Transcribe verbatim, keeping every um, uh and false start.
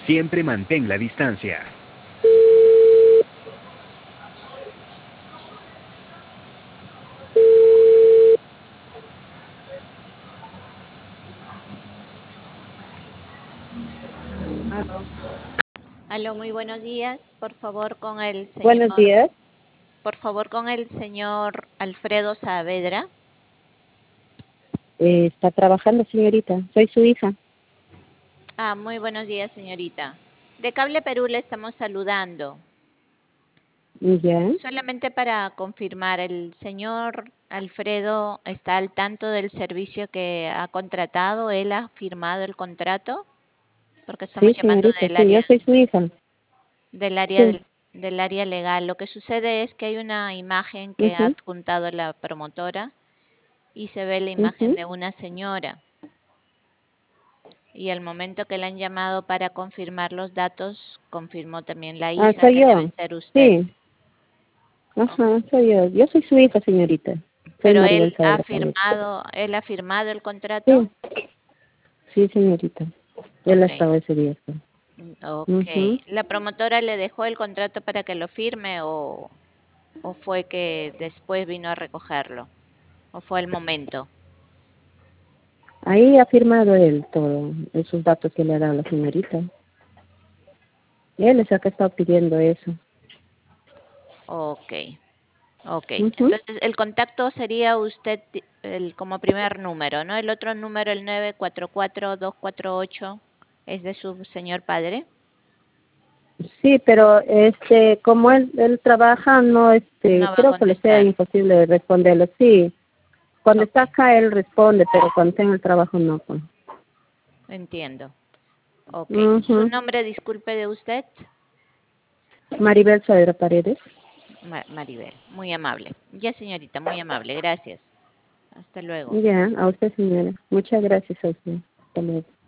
Siempre mantén la distancia. Aló. Aló, muy buenos días. Por favor, con el Buenos señor, días. por favor, con el señor Alfredo Saavedra. Eh, ¿está trabajando, señorita? Soy su hija. Ah, muy buenos días, señorita. De Cable Perú le estamos saludando. ¿Ya? Solamente para confirmar, ¿el señor Alfredo está al tanto del servicio que ha contratado? ¿Él ha firmado el contrato? Porque Sí, estamos llamando señorita, del sí, yo área, soy su hija. del área Sí. del, del área legal. Lo que sucede es que hay una imagen que ha Mhm, adjuntado la promotora y se ve la imagen mhm. de una señora. Y al momento que le han llamado para confirmar los datos, confirmó también la Ah, hija, soy que debe yo. ser usted. Sí. Ok. Ajá, soy yo. Yo soy su hija, señorita. Soy Pero Maribel él ha Saavedra Paredes. firmado, él ha firmado el contrato. Sí, sí, señorita. Él ha Ok, estado ese día. Sí. mm, ok. Ujú. ¿La promotora le dejó el contrato para que lo firme o, o fue que después vino a recogerlo? ¿O fue el momento? Ahí ha firmado él todo, esos datos que le ha dado la señorita. Él es el que está pidiendo eso. Ok, ok. Mhm. Entonces el contacto sería usted ti- el, como primer número, ¿no? El otro número, el nueve cuatro cuatro dos cuatro ocho, es de su señor padre. Sí, pero este, como él, él trabaja, no, este, No va a creo que le sea contestar. imposible responderlo. Sí, cuando está Ok, acá él responde, pero cuando está en el trabajo no. Pues. entiendo. Ok. ¿Su Ujú. nombre, disculpe, de usted? Maribel Saavedra Paredes. Ma- Maribel. Muy amable. Ya, señorita, muy amable. Gracias. Hasta luego. Ya, a usted, señora. Muchas gracias a usted. Hasta luego.